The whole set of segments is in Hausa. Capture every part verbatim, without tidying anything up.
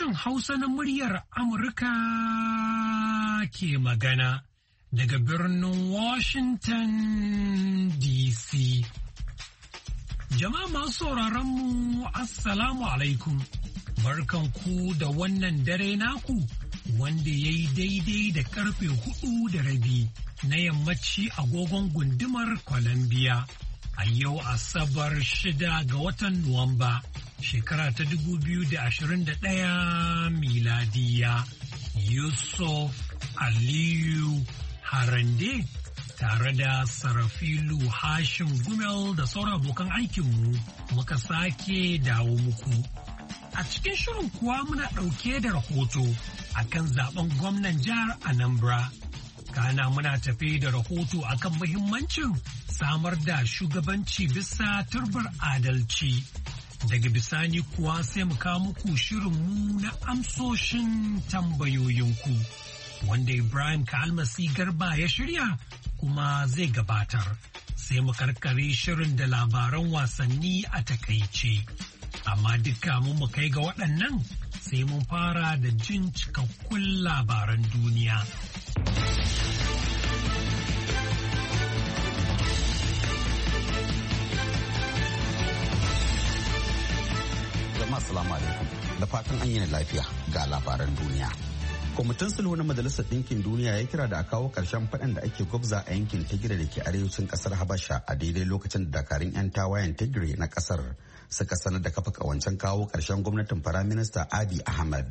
Sashen Hausa na muryar Amurka ke magana daga birnin Washington D C. Jama'a masu sauraronmu Assalamu alaikum, barkanku da wannan dare naku wanda ya yi daidai da karfe hudu da rabi na yammaci agogon gundumar Columbia. A yau Asabar shida ga watan Nuwamba, shekara ta dubu biyu da ashirin da ɗaya miladiya. Yusuf Aliyu Harande tare da Sarafilu Hashim Gumel da sauran abokan aikinmu muka sake dawo muku. A cikin shirin kuwa muna ɗauke da rahoto akan zaben gwamnan jihar Anambra. Kana muna tafe da rahoto akan muhimmancin samar da shugabanci bisa turbar adalci. Daga bisani kuwa sai mu kawo muku shirinmu na amsoshin tambayoyinku, wanda Ibrahim Kalmasi Garba ya shirya kuma zai gabatar. Sai mu karkare shirin da labaran wasanni a takaice. Amma dukka mu kai ga waɗannan sai mun fara da jin cikakkun labaran duniya. Assalamu alaikum da fatan an yi lafiya ga labaran duniya. Kwamitin sulhu na Majalisar Ɗinkin Duniya ya kira da a kawo ƙarshen faɗan da ake gwabza a yankin Tigray da ke arewacin ƙasar Habasha a daidai lokacin da dakarun 'yan tawayen Tigray na ƙasar suka sanar da kafa ƙawancen kawo ƙarshen gwamnatin Firaminista Abiy Ahmed.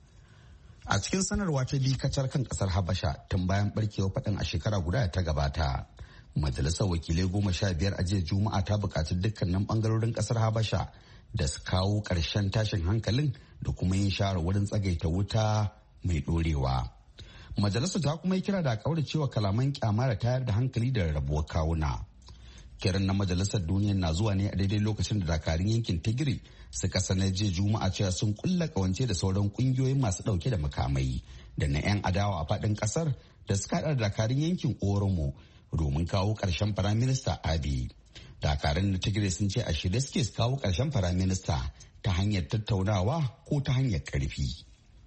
A cikin sanarwa ta bi kacar kan ƙasar Habasha tun bayan ɓarkewar faɗan a shekara guda da ta gabata. Majalisar wakilai goma sha biyar a jiya Juma'a ta buƙaci dukkanin ɓangarorin ƙasar Habasha da su kawo ƙarshen tashin hankalin da kuma yin shawarwarin tsagaita wuta mai ɗorewa. Majalisar ta kuma yi kira da cewa kalaman kyama da tayar da hankali da rabuwar kawuna. Kiran na Majalisar Duniya na zuwa ne a daidai lokacin da dakarun yankin Tigray suka sanar jiya Juma'a cewa sun kulla kawance da sauran ƙungiyoyin masu ɗauke da makamai da na 'yan adawa a faɗin ƙasar da suka haɗa da dakarun yankin Oromo domin kawo ƙarshen Firaminista Abiy. Dakarun na Tigray sun ce a shirye suke su kawo ƙarshen firaminista ta hanyar tattaunawa ko ta hanyar ƙarfi.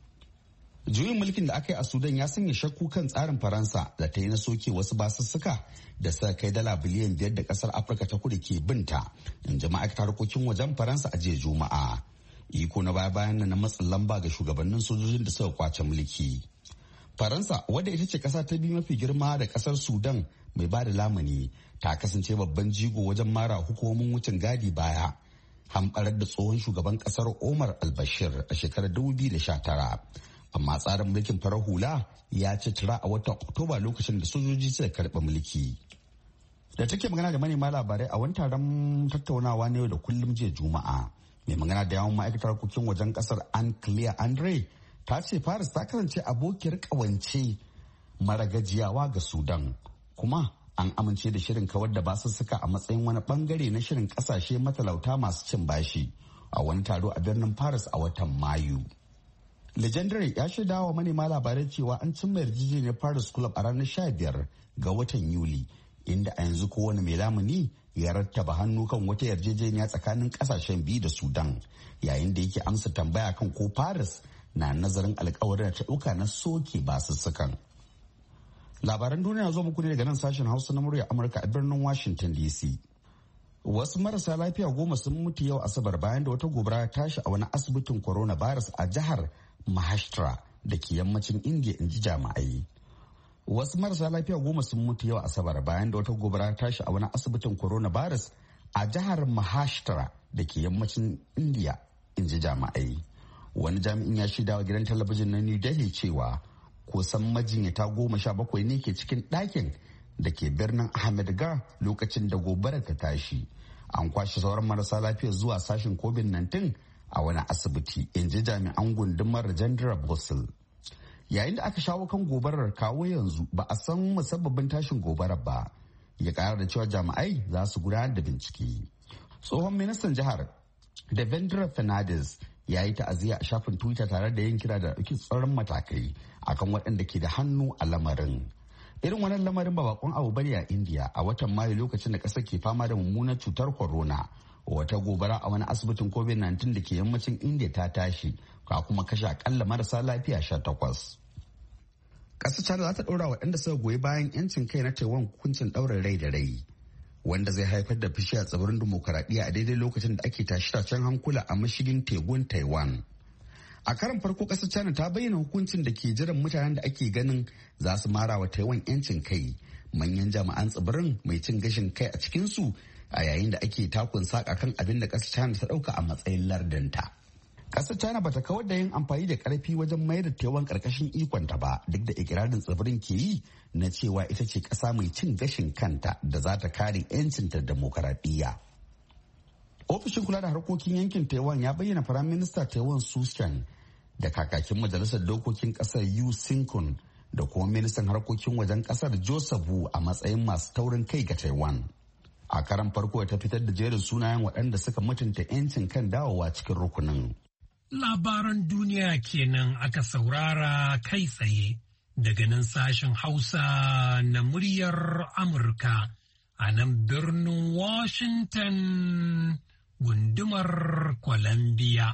Juyin mulkin da aka yi a Sudan ya sanya shakku kan tsarin Faransa da ta yi na soke wasu basussuka da suka kai dala biliyan biyar da ƙasar Afirka ta kudu ke binta, in ji ma'aikatar harkokin wajen Faransa a jiya Juma'a. Iko na baya-bayan nan na matsin lamba ga shugabannin sojojin da suka kwace mulki. Faransa, wadda ita ce ƙasa ta biyu mafi girma da ƙasar Sudan mai ba da lamuni, ta kasance babban jigo wajen mara hukumomin wucin gadi baya hamɓarar da tsohon shugaban ƙasar Omar al-Bashir a shekarar dubu biyu da sha tara. Amma tsarin mulkin farar hula ya ci tura a watan Oktoba lokacin da sojoji suka karɓi mulki. Da take magana da manema labarai a wani taron tattaunawa na yau da kullum jiya Juma'a, mai magana da yawan ma'aikatar harkokin wajen ƙasar Anne Claire Andre ta ce Paris ta kasance abokiyar ƙawance mara gajiyawa ga Sudan, kuma an amince da shirin kawar da basussuka a matsayin wani bangare na shirin kasashe matalauta masu cin bashi a wani taro a birnin Paris a watan Mayu. Legendary ya shaida wa manema labarai cewa an cimma yarjejeniyar Paris Club a ranar sha biyar ga watan Yuli, inda a yanzu kowane mai lamuni ya rattaba hannu kan wata yarjejeniya tsakanin kasashen biyu da Sudan, yayin da yake amsa tambaya kan ko Paris na nazarin alkawarin da ta ɗauka na soke basussukan. Labaran duniya zo muku ne daga nan sashen Hausa na murya Amurka a birnin Washington D C. Wasu marasa lafiya goma sun mutu yau Asabar bayan da wata gobara ta tashi a wani asibitin coronavirus a jihar Maharashtra da ke yammacin India, in ji jami'ai. Wasu marasa lafiya goma sun mutu yau Asabar bayan da wata gobara ta tashi a wani asibitin coronavirus a jihar Maharashtra da ke yammacin India, in ji jami'ai. Wani jami'in ya shaida wa gidan talabijin na New Delhi cewa kusan majinyata goma sha bakwai ne ke cikin ɗakin da ke birnin Ahmedgarh lokacin da gobarar ta tashi. An kwashe sauran marasa lafiya zuwa sashen covid nineteen a wani asibiti, in ji jami'an gundumar Rajendra Bhosil. Yayin da aka shawo kan gobarar kawo yanzu ba a san musabbabin tashin gobarar ba. Ya ƙara da cewa jami'ai za su gudanar da bincike. Tsohon ministan jihar Devendra Fernandes ya yi ta'aziyya a shafin Twitter tare da yin kira da ɗauki tsaron matakai akan waɗanda ke da hannu a lamarin. Irin wannan lamarin ba bakon abu bane a India a watan Mayu lokacin da ƙasar ke fama da mummunar cutar corona. Wata gobara a wani asibitin covid nineteen da ke yammacin India ta tashi ka kuma kashe akalla marasa lafiya sha takwas. Ƙasar China za ta ɗora waɗanda suka goyi bayan 'yancin kai na Taiwan hukuncin ɗaurin rai da rai, wanda zai haifar da fushi a tsibirin dimokuraɗiyya a daidai lokacin da ake tashe-tashen hankula a mashigin tekun Taiwan. A karon farko ƙasar China ta bayyana hukuncin da ke jiran mutanen da ake ganin za su mara wa Taiwan 'yancin kai, manyan jami'an tsibirin mai cin gashin kai a cikinsu, a yayin da ake takun saƙa kan abin da ƙasar China ta ɗauka a matsayin lardinta. Ƙasar China bata kawar da yin amfani da ƙarfi wajen mayar da Taiwan ƙarƙashin ikonta ba, duk da ikirarin tsibirin ke yi na cewa ita ce ƙasa mai cin gashin kanta da za ta kare 'yancinta da demokaradiyya. Ofishin kula da harkokin yankin Taiwan ya bayyana Firaminista Taiwan Su Chan da kakakin majalisar dokokin ƙasar Yu Sin-kun da kuma ministan harkokin wajen ƙasar Joseph Wu a matsayin masu taurin kai ga Taiwan. A karan farko ta fitar da jerin sunayen waɗanda suka mutunta 'yancin kan dawowa cikin rukunin. Labaran duniya kenan aka saurara kai tsaye daga nan sashen Hausa na muryar Amurka a nan birnin Washington gundumar Columbia.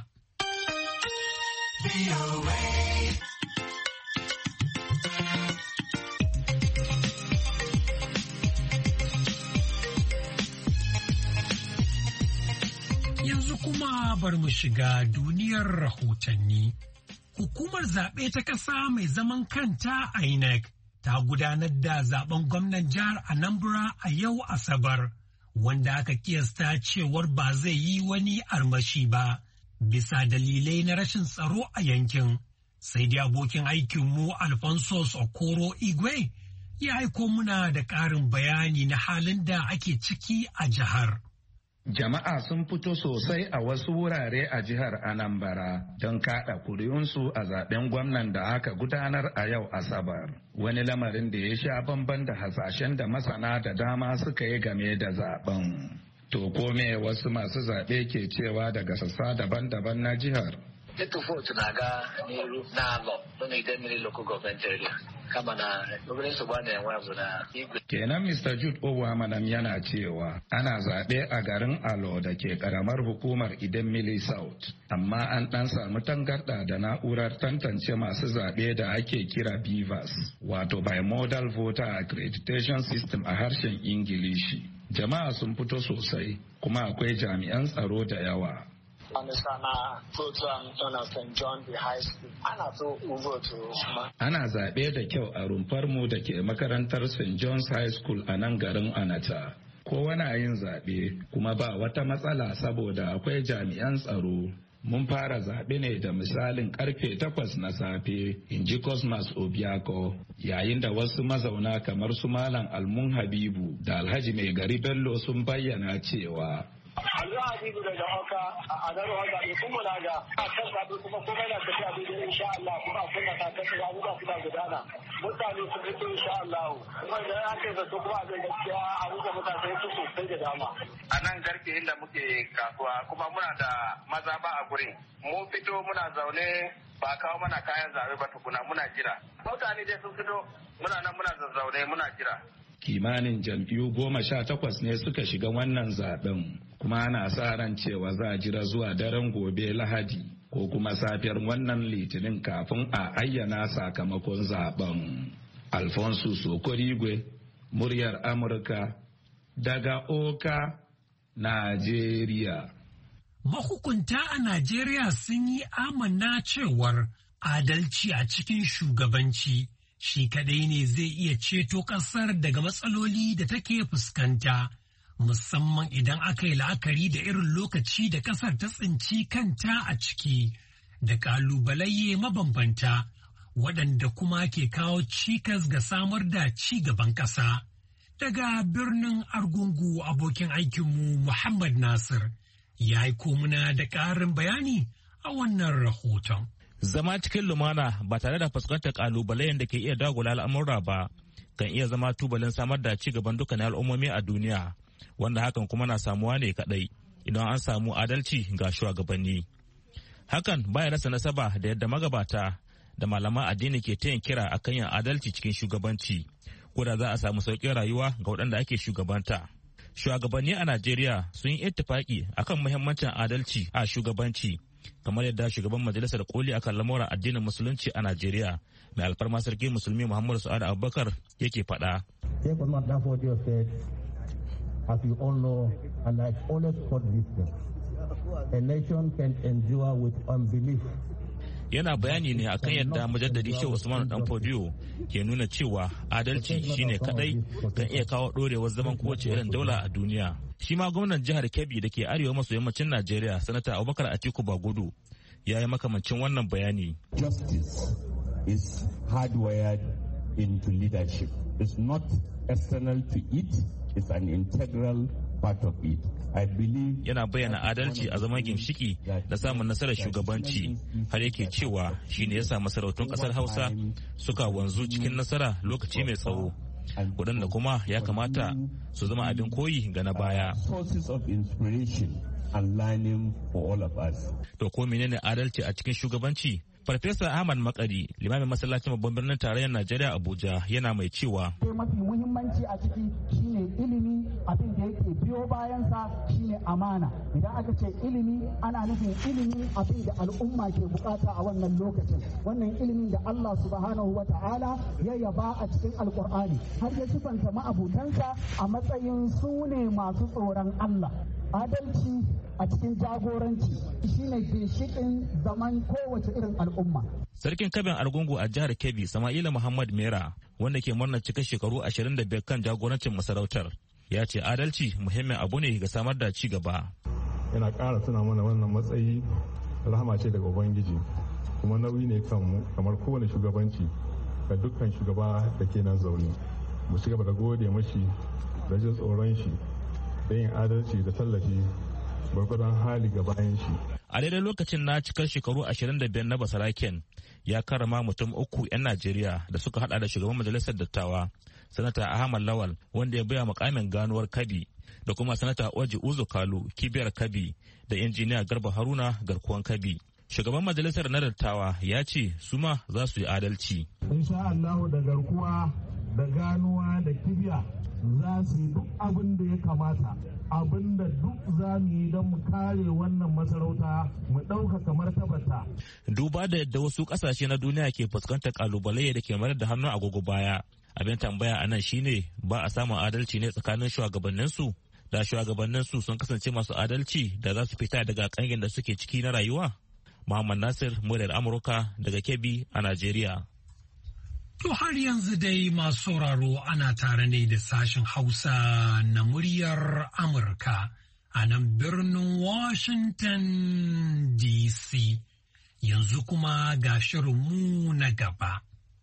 Yanzu kuma bar mu shiga duniyar rahotanni. Hukumar zaɓe ta ƙasa mai zaman kanta I N E C ta gudanar da zaben gwamnan jihar Anambra a yau Asabar, wanda aka kiyasta cewar ba zai yi wani armashi ba, bisa dalilai na rashin tsaro a yankin. Sai dai abokin aikinmu Alphonsus Okoro Igwe ya aiko muna da ƙarin bayani na halin da ake ciki a jihar. Jama'a sun fito sosai a wasu wurare a jihar Anambra don kaɗa kuri'unsu a zaben gwamnan da aka gudanar a yau Asabar. Wani lamarin da ya sha bamban da hasashen da masana da dama suka yi game da zaben. To kome wasu masu zaɓe ke cewa daga sassa daban-daban na jihar. Ịtụ vootu na-aga n'iru n'alọ nọ n'Idemmili Local Government Area kama na obere nsogbu a na-enwe bụ na igwe. Kenan Mister Jude Owamanam yana cewa ana zaɓe a garin Alo da ke karamar hukumar Idemmili South, amma an ɗan samu tangarɗa da na'urar tantance masu zaɓe da ake kira B V A S, wato Bimodal Voter Accreditation System a harshen Ingilishi. Jama'a sun fito sosai kuma akwai jami'an tsaro da yawa. Ana zaɓe da kyau a rumfarmu da ke makarantar Saint John's High School a nan garin Anata. Kowa na yin zaɓe kuma ba wata matsala saboda akwai jami'an tsaro. Mun fara zaɓe ne da misalin karfe takwas na safe, in ji Cosmas Obiako, yayin da wasu mazauna kamar su Malam Almun Habibu da Alhaji Mai Gari Bello sun bayyana cewa Allah Habibu daga hauka a garin hauka ne kuma na ga a kan zaɓe kuma kuma yana tafiya daidai insha Allah kuma a kunna ta kasa abubuwa suna gudana mutane su fito insha Allah kuma da ya kai zato kuma abin gaskiya a rufe mutane su sosai da dama. A nan garke inda muke kasuwa kuma muna da maza ba a gurin mu fito muna zaune ba kawo mana kayan zaɓe ba tukuna muna jira mutane dai sun fito muna nan muna zazzaune muna jira. Kimanin jam'iyyu goma sha takwas ne suka shiga wannan zaben kuma ana sa ran cewa za a jira zuwa daren gobe Lahadi ko kuma safiyar wannan litinin kafin a ayyana sakamakon zaben. Alfonso Sokorigwe, muryar Amurka daga Oka, Najeriya. Mahukunta a Najeriya sun yi amanna cewar adalci a cikin shugabanci shi kadai ne zai iya ceto ƙasar daga matsaloli da take fuskanta, musamman idan aka yi la'akari da irin lokaci da ƙasar ta tsinci kanta a ciki, da ƙalubalaye mabambanta, waɗanda kuma ke kawo cikas ga samar da ci gaban ƙasa. Daga birnin Argungu abokin aikinmu Muhammad Nasir ya aiko muna da ƙarin bayani a wannan rahoton. Zama cikin lumana ba tare da fuskantar kalubalayen da ke iya dagula al'amura ba kan iya zama tubalin samar da ci gaban dukkanin al'ummomi a duniya, wanda hakan kuma na samuwa ne kadai idan an samu adalci ga shugabanni. Hakan baya rasa nasaba da yadda magabata da malaman addini ke ta yin kira akan yin adalci cikin shugabanci, ko da za a samu sauƙin rayuwa ga waɗanda ake shugabanta. Shugabanni a Najeriya sun yi ittifaki akan muhimmancin adalci a shugabanci, kamar yadda shugaban majalisar koli akan lamuran addinin musulunci a Najeriya mai alfarma sarki musulmi Muhammadu Sa'ad Abubakar yake faɗa. As you all know, and I've always thought this thing, a nation can endure with unbelief. Yana bayani ne akan yadda mujaddadi Shehu Usman Dan Fodiyo ke nuna cewa adalci shine kadai kan iya kawo dorewar zaman kowace irin daula a duniya. Shi ma gwamnan jihar Kebbi da ke arewa maso yammacin Najeriya, Sanata Abubakar Atiku Bagudu, ya yi makamancin wannan bayani. Justice is hardwired into leadership. It's not external to it. It's an integral part of it. I believe yana bayyana adalci a zaman gimshiki da samun nasarar shugabanci, har yake cewa shine ya sa masarautun kasar Hausa suka wanzu cikin nasara lokaci mai tsawo, waɗanda kuma ya kamata su zama abin koyi ga na baya. Sources of inspiration and learning for all of us. To ko menene adalci a cikin shugabanci? Farfesa Ahmad Makari, limamin masallacin babban birnin tarayyar Najeriya Abuja, yana mai cewa mafi muhimmanci a ciki shine ilimi, abin da yake biyo bayansa shine amana. Idan aka ce ilimi ana nufin ilimin abin da al'umma ke bukata a wannan lokacin, wannan ilimin da Allah subhanahu wa ta'ala ya yaba a cikin alkur'ani har ya sifanta ma'abutansa a matsayin su ne masu tsoron Allah. Adalci a cikin jagoranci shine ginshiƙin zaman kowace irin al'umma. Sarkin Kabin Argungu a jihar Kebbi, Sama'ila Muhammad Mera, wanda ke murnar cika shekaru ashirin da biyar kan jagorancin masarautar, ya ce adalci muhimmin abu ne ga samar da ci gaba. Yana ƙara tuna mana wannan matsayi rahama ce daga Ubangiji, kuma nauyi ne kanmu kamar kowane shugabanci ga dukkan shugaba da ke nan zaune. Mu ci gaba da gode mashi da jin tsoron shi da yin adalci da tallafi gwargwadon hali ga bayan shi. A daidai lokacin na cikar shekaru ashirin da biyar na Basaraken ya karama mutum uku 'yan Najeriya da suka hada da shugaban majalisar dattawa, Sanata Ahmad Lawal, wanda ya baya mukamin ganuwar Kabi, da kuma Sanata Oji Uzo Kalu, kibiyar Kabi, da injiniya Garba Haruna, garkuwan Kabi. Shugaban majalisar na dattawa ya ce su ma za su yi adalci. Insha Allah da garkuwa da ganuwa da kibiya za su yi duk abin da ya kamata, abin da duk za mu yi don mu kare wannan masarauta mu ɗaukaka martabata. Duba da yadda wasu ƙasashe na duniya ke fuskantar ƙalubale da ke mayar da hannu agogo baya, abin tambaya a nan shine ba a samun adalci ne tsakanin shugabanninsu? Da shugabanninsu sun kasance masu adalci da za su fita daga ƙangin da suke ciki na rayuwa? Muhammad Nasir, muryar Amurka daga Kebbi a Najeriya. To har yanzu dai masu sauraro ana tare ne da sashen Hausa na muryar Amurka a nan birnin Washington D C. Yanzu kuma ga shirinmu na gaba.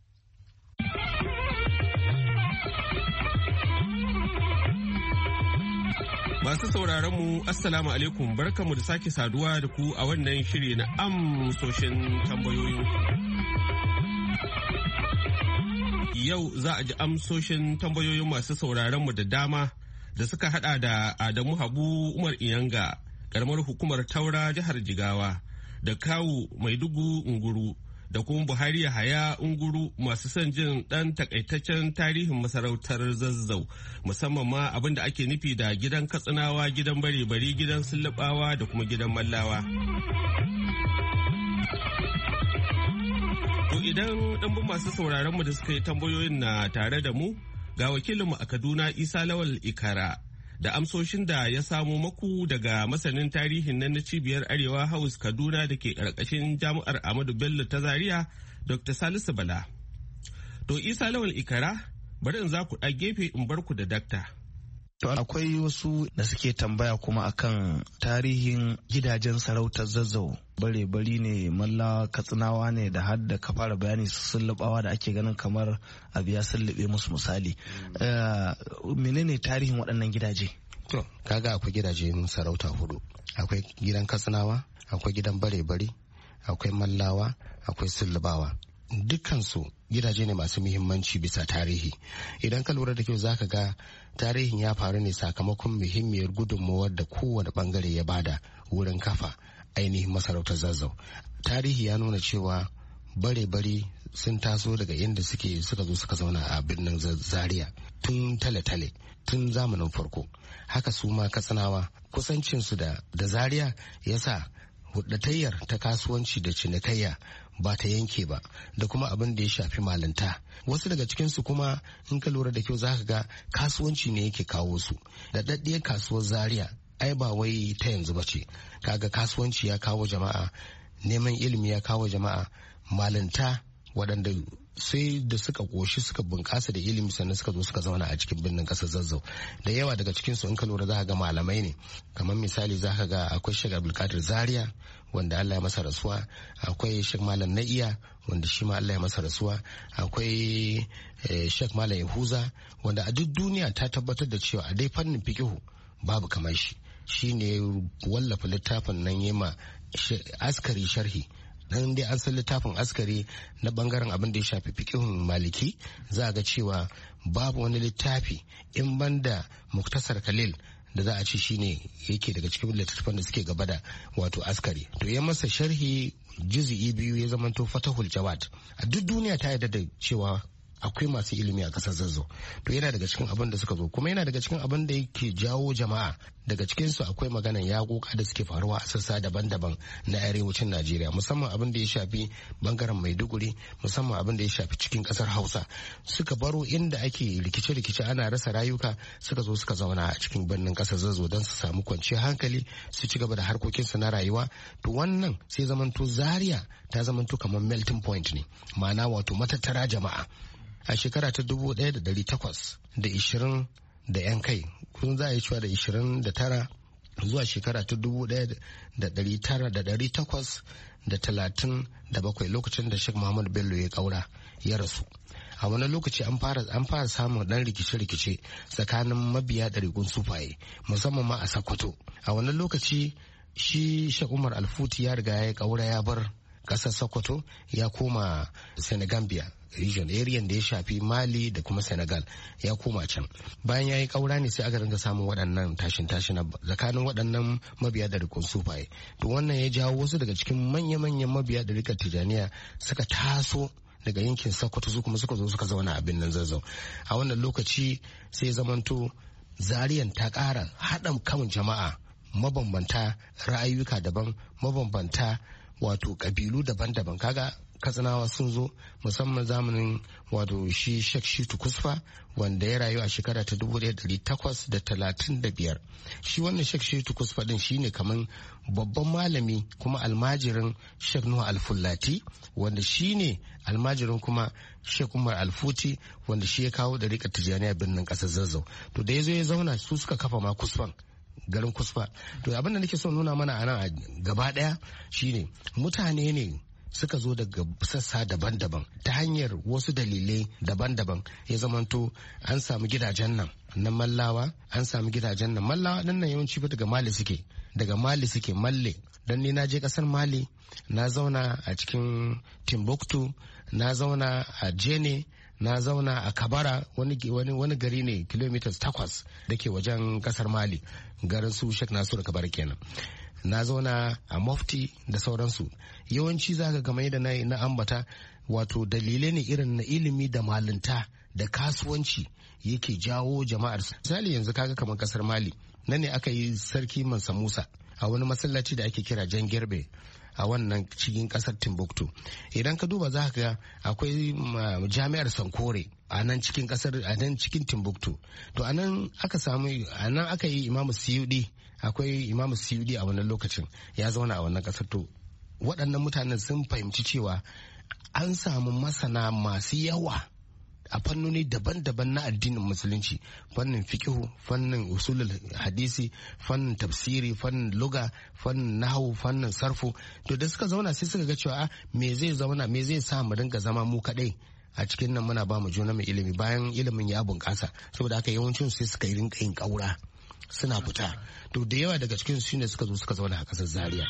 Masu sauraron mu Assalamu alaikum, barkamu da sake saduwa da ku a wannan shiri na amsoshin tambayoyin. Yau za a ji amsoshin tambayoyin masu sauraron mu da dama da suka hada da Adamu Habu Umar Iyanga, karamar hukumar Taura jihar Jigawa, da Kawu Maidugu Nguru, da kuma Buhari Yahaya Unguru, masu son jin ɗan takaitaccen tarihin masarautar Zazzau, musamman ma abin da ake nufi da gidan Katsinawa, gidan Bare-bari, gidan Sullubawa da kuma gidan Mallawa. To idan ɗanbun masu sauraron mu da suka yi tambayoyin na tare da mu, ga wakilinmu a Kaduna Isa Lawal Ikara da amsoshin da ya samo maku daga masanin tarihin nan na cibiyar Arewa House Kaduna da ke ƙarƙashin Jami'ar Ahmadu Bello ta Zaria, Doctor Salisu Bala. To Isa Lawal Ikara, bari in za ku ɗa gefe in bar ku da dakta. To akwai wasu da suke tambaya kuma akan tarihin gidajen sarautar Zazzau. Bare-bari ne, Malla, Katsinawa ne, da har da ka fara bayani su sullubawa da ake ganin kamar abu ya sullube musu misali. Menene tarihin waɗannan gidaje? To kaga akwai gidajen sarauta hudu. Akwai gidan Katsinawa, akwai gidan Bare-bari, akwai Mallawa, akwai Sullubawa. Dukkansu gidaje ne masu muhimmanci bisa tarihi. Idan ka lura da kyau zaka ga tarihin ya faru ne sakamakon muhimmiyar gudunmawar da kowane bangare ya bada wurin kafa ainihin masarautar Zazzau. Tarihi ya nuna cewa bare-bari sun taso daga inda suke suka zo suka zauna a birnin Zaria tun tale-tale, tun zamanin farko. Haka su ma Katsinawa kusancinsu da da Zaria ya sa hudatayyar ta kasuwanci da cinikayya ba ta yanke ba, da kuma abin da ya shafi malinta. Wasu daga cikinsu kuma in ka lura da kyau za ka ga kasuwanci ne yake kawo su. Da daddiyar kasuwar Zaria ai ba wai ta yanzu ba ce, kaga kasuwanci ya kawo jama'a, neman ilimi ya kawo jama'a, malinta waɗanda sai da suka ƙoshi suka bunƙasa da ilimi sannan suka zo suka zauna a cikin birnin ƙasar Zazzau. Da yawa daga cikinsu in ka lura za ka ga malamai ne, kamar misali za ka ga akwai Sheikh Abdulkadir Zaria wanda Allah ya masa rasuwa, akwai Sheikh Malam Na'iya wanda shi ma Allah ya masa rasuwa, akwai Sheikh Malam Yahuza wanda a duk duniya ta tabbatar da cewa a dai fannin fiqihu babu kamar shi. Shi ne wallafa littafin nan yema askari sharhi. Dan dai an san littafin askari na bangaren abin da ya shafi fiqhun maliki, za a ga cewa babu wani littafi in banda muktasar Khalil da za a ci shine yake daga cikin littattafan da suke gaba da wato askari. To ya masa sharhi juz'i biyu ya zamanto Fatahul Jawad. A duk duniya ta yarda da cewa akwai masu ilimi a kasar Zazzau. To yana daga cikin abin da suka zo, kuma yana daga cikin abin da yake jawo jama'a. Daga cikinsu akwai maganan yaƙoƙa da suke faruwa a sassa daban-daban na arewacin Najeriya, musamman abin da ya shafi bangaren Maiduguri, musamman abin da ya shafi cikin kasar Hausa. Suka baro inda ake rikice-rikice ana rasa rayuka, suka zo suka zauna a cikin birnin kasar Zazzau don su samu kwanciyar hankali su ci gaba da harkokinsu na rayuwa. To wannan sai zamanto Zaria ta zamanto kamar melting point ne, ma'ana wato matattara jama'a. A shekara ta dubu ɗaya da ɗari takwas da ishirin da yan kai, kun za a yi cewa da ishirin da tara zuwa shekara ta dubu ɗaya da ɗari tara da ɗari takwas da talatin da bakwai, lokacin da Sheikh Muhammad Bello ya kaura ya rasu. A wani lokaci an fara an fara samun dan rikice-rikice tsakanin mabiya ɗariƙun sufaye, musamman ma a Sokoto. A wani lokaci shi Sheikh Umar Alfuti ya riga ya kaura ya bar ƙasar Sokoto ya koma Senegambia region area da ya shafi Mali da kuma Senegal, ya koma can. Bayan ya yi kaura ne sai aka ringa samun waɗannan tashin tashin tsakanin waɗannan mabiya da rikon sufaye. To wannan ya jawo wasu daga cikin manya-manyan mabiya da rikar Tijaniya suka taso daga yankin Sokoto su kuma suka zo suka zauna a birnin Zazzau. A wannan lokaci sai zamanto Zariyan ta ƙara haɗa kan jama'a mabambanta, ra'ayuka daban, mabambanta wato ƙabilu daban-daban. Kaga Katsinawa sun zo musamman zamanin wato shi Sheikh Shitu Kusfa wanda ya rayu a shekara ta dubu ɗaya ɗari takwas da talatin da biyar. Shi wannan Sheikh Shitu Kusfa din shine kaman babban malami kuma almajirin Sheikh Nuhu Alfullati wanda shine almajirin kuma Sheikh Umar Alfuti wanda shi ya kawo ɗariƙar Tijjaniya birnin ƙasar Zazzau. To da ya zo ya zauna su suka kafa ma Kusfan, garin Kusfa. To abin da nake son nuna mana a nan a gaba ɗaya shine mutane ne suka zo daga sassa daban-daban ta hanyar wasu dalilai daban-daban, ya zamanto an samu gidajen nan na mallawa, an samu gidajen nan mallawa ɗin nan yawanci ba daga Mali suke daga Mali suke malle. Dan ni na je kasar Mali, na zauna a cikin Timbuktu, na zauna a Jene, na zauna a Kabara, wani, wani, wani gari ne kilomitas takwas da ke wajen kasar Mali, garin su Sheikh Nasiru Kabara kenan. Na zauna a Mufti da sauransu. Yawanci za ka game da na ambata wato dalilai ne irin na ilimi da malinta da kasuwanci yake jawo jama'ar. Misali yanzu kaga kamar kasar Mali, nan ne aka yi sarki Mansa Musa a wani masallaci da ake kira Jan Gerbe a wannan cikin kasar Timbuktu. Idan ka duba za ka ga akwai jami'ar Sankore a nan cikin kasar, a nan cikin Timbuktu. To a nan aka samu, a nan aka yi Imamu Siyudi, akwai Imamu Siyudi a wannan lokacin ya zauna a wannan kasar. To waɗannan mutanen sun fahimci cewa an samu masana masu yawa a fannoni daban-daban na addinin musulunci, fannin fiqhu, fannin usulul hadisi, fannin tafsiri, fannin luga, fannin nahwu, fannin sarfu. To da suka zauna sai suka ga cewa me zai zauna me zai sa mu dinga zama mu kadai a cikin nan muna ba mu juna mai ilimi bayan ilimin ya bunƙasa. Saboda haka yawancin sai suka yi rinka yin ƙaura suna fita. To da yawa daga cikin su ne suka zo suka zauna a ƙasar Zaria.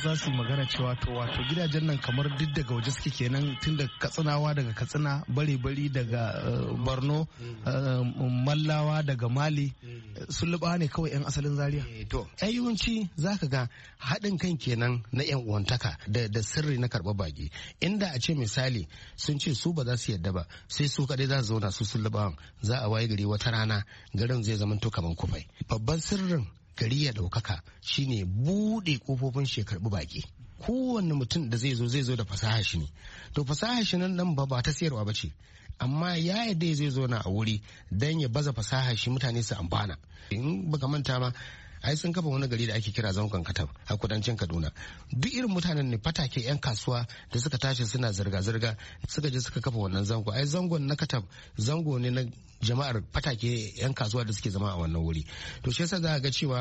za su magana cewa to wato gidajen nan kamar duk daga waje suke kenan, tun da katsinawa daga katsina, bare-bari daga borno, mallawa daga mali, sun luba ne kawai 'yan asalin zaria. To yawanci za ka ga haɗin kan kenan na 'yan uwantaka da sirri na karɓar baki, inda a ce misali sun ce su ba za su yadda ba sai su kaɗai za su zauna su sun luba, za a waye gari wata rana garin zai zama to kamar kufai. Babban sirrin gari ya ɗaukaka shine buɗe ƙofofin shi karɓi baki. Kowanne mutum da zai zo zai zo da fasaha shi ne, to fasaha shi nan nan ba ba ta siyarwa ba ce, amma ya yadda zai zo na a wuri don ya baza fasaha shi mutane su amfana. In baka manta ma ai sun kafa wani gari da ake kira zangon katab a kudancin kaduna. Duk irin mutanen ne fatake 'yan kasuwa da suka tashi suna zirga-zirga suka je suka kafa wannan zango. Ai zangon na katab zango ne na jama'ar fatake 'yan kasuwa da suke zama a wannan wuri. To shi yasa za ga cewa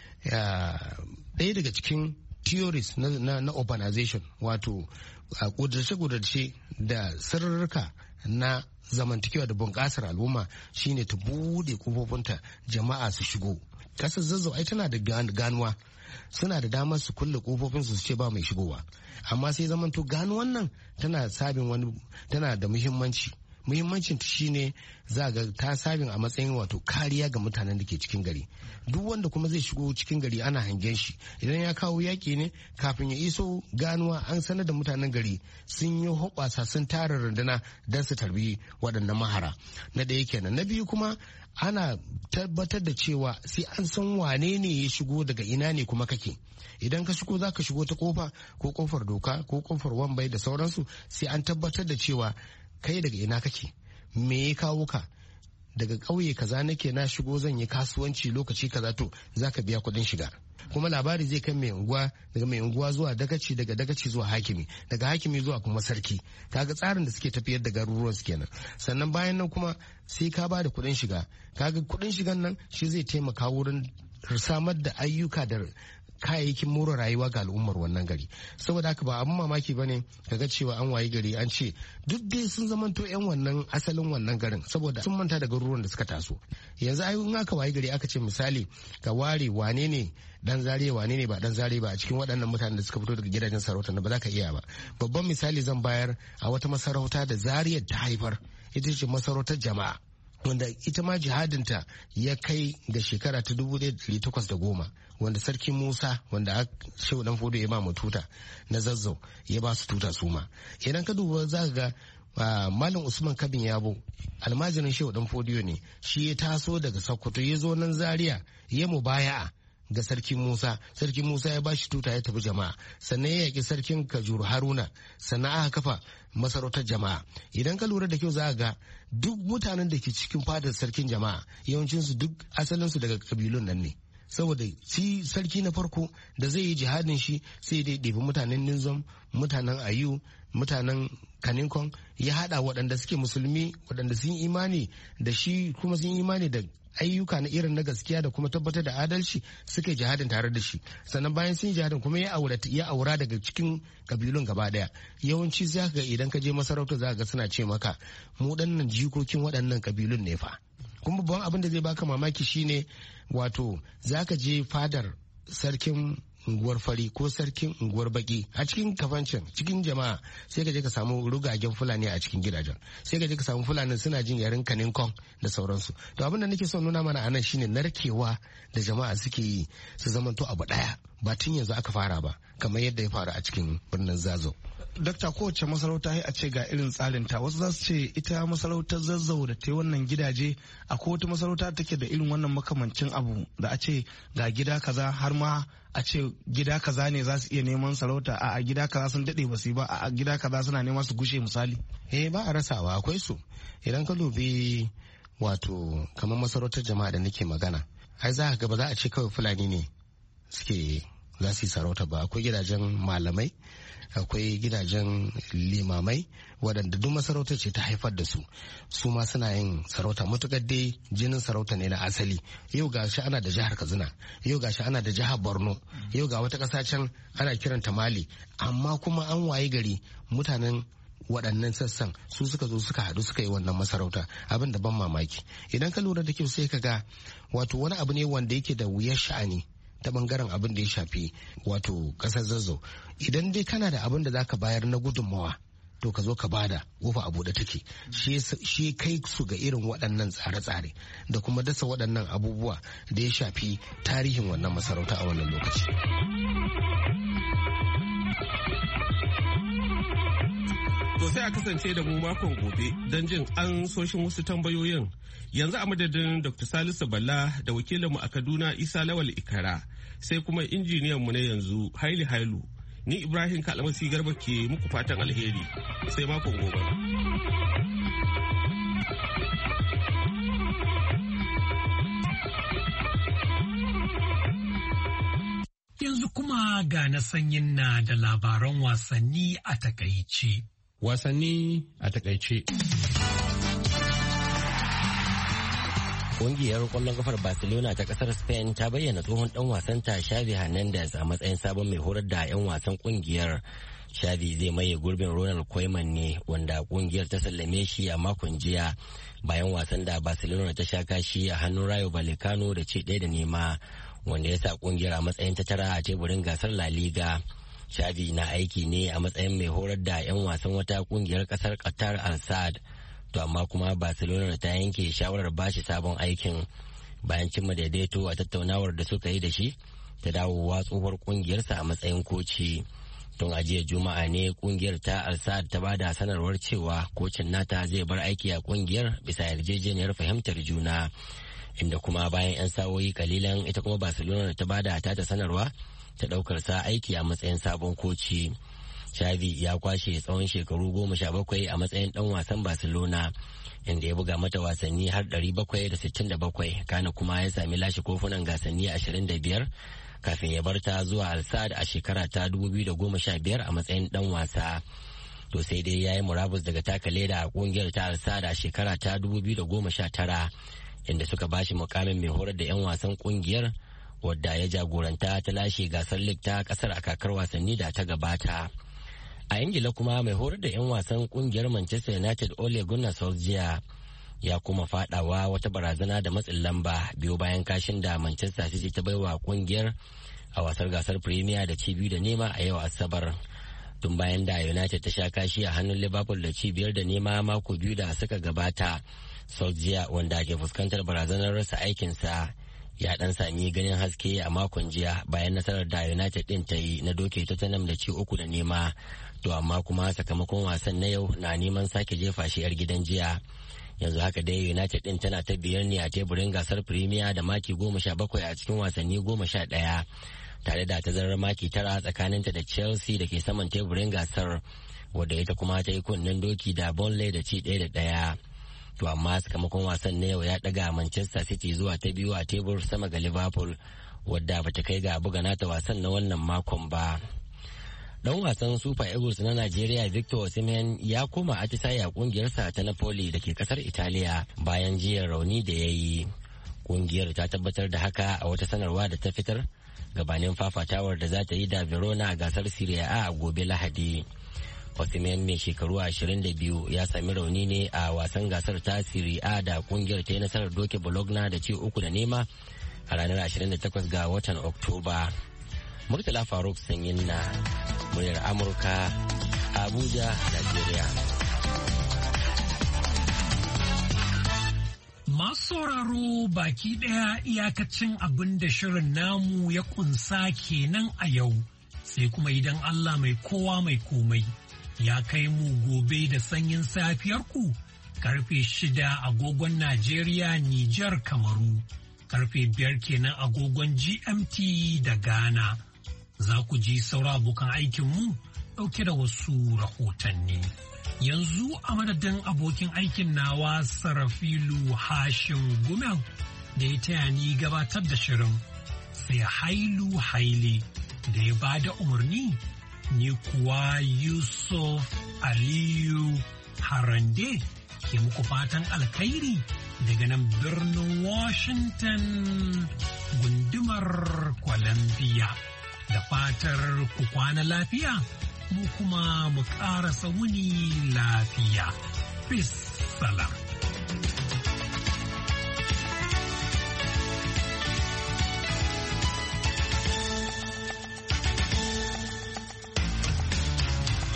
ɗaya daga cikin theories na, na, na urbanization, wato a kudurce-kudurce da sirrika na zamantakewa da bunƙasar al'umma shine ta bude kofofinta jama'a su shigo. Kasar Zazzau ai tana da ganuwa, suna da damar su kulle kofofin su ce ba mai shigowa, amma sai zamanto ganuwan nan tana sabin wani, tana da muhimmanci. Muhimmancin ta shine za ga ta sabin a matsayin wato kariya ga mutanen da ke cikin gari. Duk wanda kuma zai shigo cikin gari ana hangen shi, idan ya kawo yaƙi ne kafin ya iso ganuwa an sanar da mutanen gari sun yi hoɓasa sun tara runduna don su tarbi waɗannan mahara. Na ɗaya kenan. Na biyu kuma ana tabbatar da cewa sai an san wane ne ya shigo daga ina ne kuma kake. Idan ka shigo za ka shigo ta kofa ko kofar doka ko kofar wambai da sauransu, sai an tabbatar da cewa kai daga ina kake, me ya kawo ka. Daga ƙauye kaza nake na shigo zan yi kasuwanci lokaci kaza, to za ka biya kuɗin shiga. Kuma labari zai kai mai unguwa, daga mai unguwa zuwa dagaci, daga dagaci zuwa hakimi, daga hakimi zuwa kuma sarki. Kaga tsarin da suke tafiyar da garuruwan su kenan. Sannan bayan nan kuma sai ka ba da kuɗin shiga. Kaga kuɗin shigan nan shi zai taimaka wurin samar da ayyuka da kayayyakin more rayuwa ga al'ummar wannan gari. Saboda haka ba abin mamaki ba ne kaga cewa an wayi gari an ce duk dai sun zamanto 'yan wannan asalin wannan garin, saboda sun manta da garuruwan da suka taso. Yanzu ai in aka wayi gari aka ce misali ka ware wane ne dan zare wane ne ba dan zare ba a cikin waɗannan mutanen da suka fito daga gidajen sarauta ba za ka iya ba. Babban misali zan bayar a wata masarauta da Zariyar ta haifar, ita ce masarautar Jama'a, wanda ita ma jihadinta ya kai ga shekara ta dubu ɗaya da ɗari takwas da goma, wanda sarki Musa wanda Shehu Dan Fodo ya ba mu tuta na Zazzau ya ba su tuta su ma. Idan ka duba za ka ga Uh, Malam Usman Kabin Yabo almajirin Shehu Dan Fodiyo ne, shi ya taso daga Sokoto ya zo nan Zaria ya mubaya'a ga sarki Musa. Sarki Musa ya bashi tuta ya tafi Jama'a, sannan ya yaki sarkin Kajuru Haruna, sannan aka kafa masarautar Jama'a. Idan ka lura da kyau za ga duk mutanen da ke cikin fadar sarkin Jama'a yawancinsu duk asalinsu daga kabilun nan ne. Saboda shi sarki na farko da zai yi jihadin shi sai dai ɗebi mutanen Ninzom, mutanen Ayu, mutanen Kaninkon, ya haɗa waɗanda suke musulmi, waɗanda sun yi imani da shi kuma sun yi imani da ayyuka na irin na gaskiya da kuma tabbatar da adalci, suka yi jihadin tare da shi. Sannan bayan sun yi jihadin kuma ya aura ya aura daga cikin kabilun gaba daya. Yawanci za ka ga idan ka je masarauta za ka ga suna ce maka mu ɗannan jikokin waɗannan kabilun ne fa. Kuma babban abin da zai baka mamaki shine wato za ka je fadar sarkin unguwar fari ko sarkin unguwar baki a cikin kafancin cikin jama'a, sai ka je ka samu rugagen fulani a cikin gidajen, sai ka je ka samu fulani suna jin yaren Kaninkon da sauransu. To abin da nake son nuna mana anan shine narkewa da jama'a suke yi su zamanto abu daya, ba tun yanzu aka fara ba kamar yadda ya faru a cikin birnin Zazzau. Dakta, kowace masarauta a ce ga irin tsarinta, wasu za su ce ita masarautar Zazzau da ta yi wannan gidaje, akwai wata masarauta take da irin wannan makamancin abu da a ce ga gida kaza, har ma a ce gida kaza ne za su iya neman sarauta, a gida kaza sun daɗe ba su ba, a gida kaza suna neman su gushe misali. Eh ba a rasawa, akwai su. Idan ka dubi wato kamar masarautar Jama'a da nake magana, ai za ka ga ba za a ce kawai Fulani ne suke za su yi sarauta ba. Akwai gidajen malamai, akwai gidajen limamai waɗanda duk masarautar ce ta haifar da su, su ma suna yin sarauta matukar dai jinin sarauta ne na asali. Yau ga shi ana da jihar Katsina, yau ga shi ana da jihar Borno, yau ga wata ƙasa can ana kiranta Mali, amma kuma an waye gari mutanen waɗannan sassan su suka zo suka haɗu suka yi wannan masarauta. Abin da ban mamaki idan ka lura da kyau sai ka ga wato wani abu ne wanda yake da wuyar sha'ani ta bangaren abin da ya shafi wato kasar Zazzau. Idan dai kana da abin da zaka bayar na gudunmawa to ka zo ka bada, kofa a buɗe take. Shi kai su ga irin waɗannan tsare-tsare da kuma dasa waɗannan abubuwa da ya shafi tarihin wannan masarauta a wannan lokaci. To sai a kasance da mu makon gobe don jin an soshin wasu tambayoyin. Yanzu a madadin Doctor Salisu Balla da wakilinmu a Kaduna Isa Lawal Ikara, sai kuma injiniyanmu na yanzu Haili Hailu. Ni Ibrahim Kalmasi Garba ke muku fatan alheri. Sai makon gobe. Yanzu kuma ga na sanyin na da labaran wasanni a takaice. Wasanni a takaice. Ƙungiyar ƙwallon kafar Barcelona ta ƙasar Spain ta bayyana tsohon ɗan wasanta Xavi Hernandez a matsayin sabon mai horar da 'yan wasan ƙungiyar. Xavi zai maye gurbin Ronald Koeman ne wanda ƙungiyar ta sallame shi a makon jiya bayan wasan da Barcelona ta sha kashi a hannun Rayo Vallecano da ci ɗaya da nema, wanda ya sa ƙungiyar a matsayin ta tara a teburin gasar La Liga. Xavi na aiki ne a matsayin mai horar da 'yan wasan wata ƙungiyar ƙasar Qatar Al Sadd. To amma kuma Barcelona ta yanke shawarar bashi sabon aikin bayan cimma daidaito a tattaunawar da suka yi da shi ta dawowa tsohuwar kungiyarsa a matsayin koci. Tun a jiya Juma'a ne kungiyar ta Al Sadd ta bada sanarwar cewa kocin nata zai bar aiki a kungiyar bisa yarjejeniyar fahimtar juna, inda kuma bayan 'yan sa'o'i kalilan ita kuma Barcelona ta bada ta ta sanarwa ta daukar sa aiki a matsayin sabon koci. Xavi ya kwashe tsawon shekaru goma sha bakwai a matsayin dan wasan Barcelona, inda ya buga mata wasanni har ɗari bakwai da sittin da bakwai, kana kuma ya sami lashe kofunan gasanni ashirin da biyar kafin ya bar ta zuwa Al Sadd a shekara ta dubu biyu da goma sha biyar a matsayin dan wasa. To sai dai ya yi murabus daga taka leda a kungiyar ta Al Sadd a shekara ta dubu biyu da goma sha tara, inda suka bashi mukamin mai horar da 'yan wasan kungiyar, wadda ya jagoranta ta lashe gasar League ta kasar a kakar wasanni da ta gabata. A Ingila kuma mai horar da 'yan wasan kungiyar Manchester United Ole Gunnar Solskjaer ya kuma fadawa wata barazana da matsin lamba biyu bayan kashin da Manchester City ta baiwa kungiyar a wasar gasar Premier da ci biyu da nema a yau Asabar. Tun bayan da United ta sha kashi a hannun Liverpool da ci biyar da nema mako biyu da suka gabata, Solskjaer wanda ke fuskantar barazanar rasa aikinsa ya dan sami ganin haske a makon jiya bayan nasarar da United din ta yi na doke Tottenham da ci uku da nema. To amma kuma sakamakon wasan na yau na neman sake jefa shi 'yar gidan jiya. Yanzu haka dai United din tana ta biyar ne a teburin gasar Premier da maki goma sha bakwai a cikin wasanni goma sha ɗaya, tare da tazarar maki tara tsakaninta da Chelsea da ke saman teburin gasar, wadda ita kuma ta yi kunnen doki da Burnley da ci ɗaya da ɗaya. To amma sakamakon wasan na yau ya ɗaga Manchester City zuwa ta biyu a tebur sama ga Liverpool, wadda bata kai ga buga nata wasan na wannan makon ba. Dan wasan Super Eagles na Najeriya Victor Osimhen ya koma atisaye a kungiyarsa ta Napoli da ke kasar Italiya bayan jiyar rauni da ya yi. Kungiyar ta tabbatar da haka a wata sanarwa da ta fitar gabanin fafatawar da za ta yi da Verona a gasar Serie A a gobe Lahadi. Osimhen mai shekaru ashirin da biyu ya sami rauni ne a wasan gasar ta Serie A da kungiyar ta yi nasarar doke Bologna da ci uku da nema a ranar ashirin da takwas ga watan Oktoba. Murtala Faruk Sanyin na muryar Amurka, Abuja, Najeriya. Masu sauraro baki ɗaya iyakacin abin da shirin namu ya kunsa kenan a yau, sai kuma idan Allah mai kowa mai komai ya kai mu gobe da sanyin safiyarku karfe shida agogon Najeriya, Nijar, Kamaru, karfe biyar kenan agogon G M T da Ghana. Za ku ji saura abokan aikinmu ɗauke da wasu rahotanni. Yanzu a madadin abokin aikin nawa Sarafilu Hashim Gumel da ya taya ni gabatar da shirin, sai Hailu Haile da ya ba da umarni, ni kuwa Yusuf Aliyu Harande ke muku fatan alkhairi daga nan birnin Washington gundumar Columbia. Da fatar ku kwana lafiya, mu kuma mu ƙarasa wuni lafiya. Peace, salam.